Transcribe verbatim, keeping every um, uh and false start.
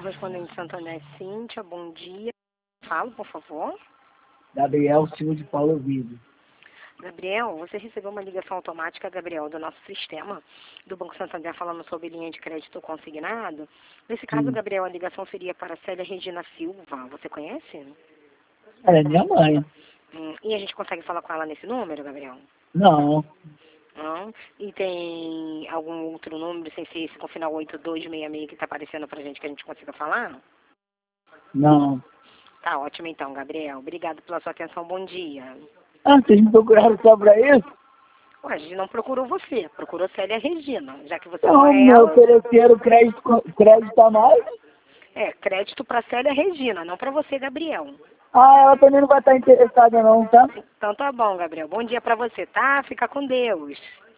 Correspondente Santander, Cíntia, bom dia. Fala, por favor. Gabriel Silva de Paulo Vido. Gabriel, você recebeu uma ligação automática, Gabriel, do nosso sistema, do Banco Santander, falando sobre linha de crédito consignado. Nesse caso, Sim. Gabriel, a ligação seria para a Célia Regina Silva. Você conhece? Ela é minha mãe. Hum, e a gente consegue falar com ela nesse número, Gabriel? Não. Não? E tem algum outro número, sem ser esse com final oito dois seis seis que está aparecendo para a gente que a gente consiga falar? Não. Tá ótimo então, Gabriel. Obrigado pela sua atenção. Bom dia. Ah, vocês me procuraram só pra isso? Ué, a gente não procurou você, procurou Célia Regina, já que você Não, não é me ela. ofereceram crédito, crédito a mais. É, crédito para Célia Regina, não para você, Gabriel. Ah, ela também não vai estar interessada não, tá? Então tá bom, Gabriel. Bom dia para você, tá? Fica com Deus.